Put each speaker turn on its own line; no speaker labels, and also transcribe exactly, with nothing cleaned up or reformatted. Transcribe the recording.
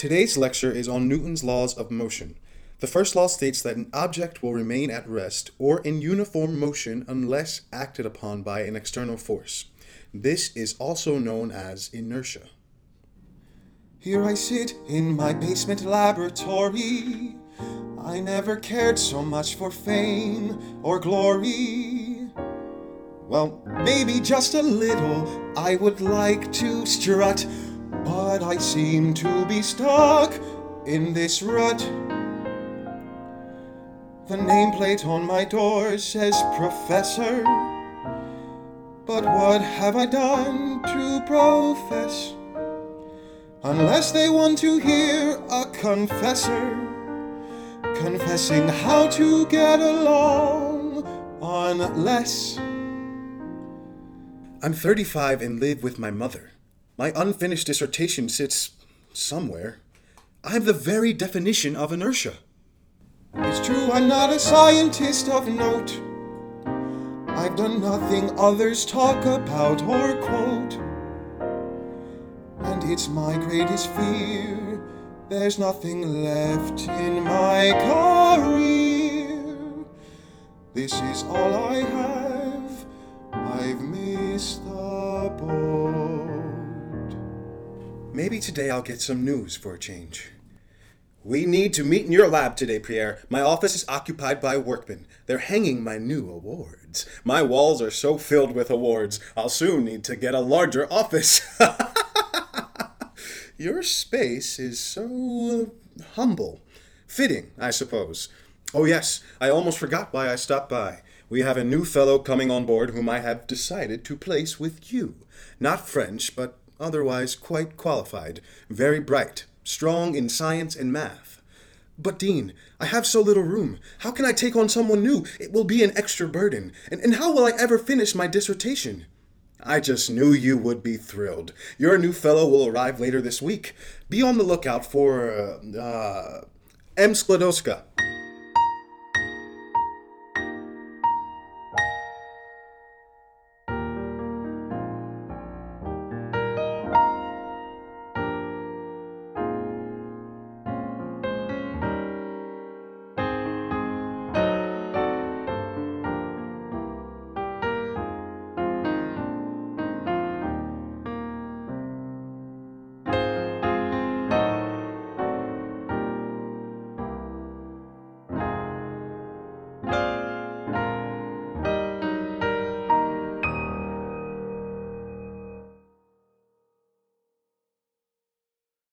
Today's lecture is on Newton's laws of motion. The first law states that an object will remain at rest or in uniform motion unless acted upon by an external force. This is also known as inertia.
Here I sit in my basement laboratory. I never cared so much for fame or glory. Well, maybe just a little I would like to strut, but I seem to be stuck in this rut. The nameplate on my door says Professor, but what have I done to profess? Unless they want to hear a confessor confessing how to get along on less.
I'm thirty-five and live with my mother. My unfinished dissertation sits somewhere. I'm the very definition of inertia.
It's true, I'm not a scientist of note. I've done nothing others talk about or quote. And it's my greatest fear, there's nothing left in my career. This is all I have, I've missed the boat.
Maybe today I'll get some news for a change. We need to meet in your lab today, Pierre. My office is occupied by workmen. They're hanging my new awards. My walls are so filled with awards, I'll soon need to get a larger office. Your space is so uh, humble. Fitting, I suppose. Oh yes, I almost forgot why I stopped by. We have a new fellow coming on board whom I have decided to place with you. Not French, but otherwise quite qualified. Very bright. Strong in science and math. But Dean, I have so little room. How can I take on someone new? It will be an extra burden. And, and how will I ever finish my dissertation? I just knew you would be thrilled. Your new fellow will arrive later this week. Be on the lookout for, uh, uh M. Sklodowska.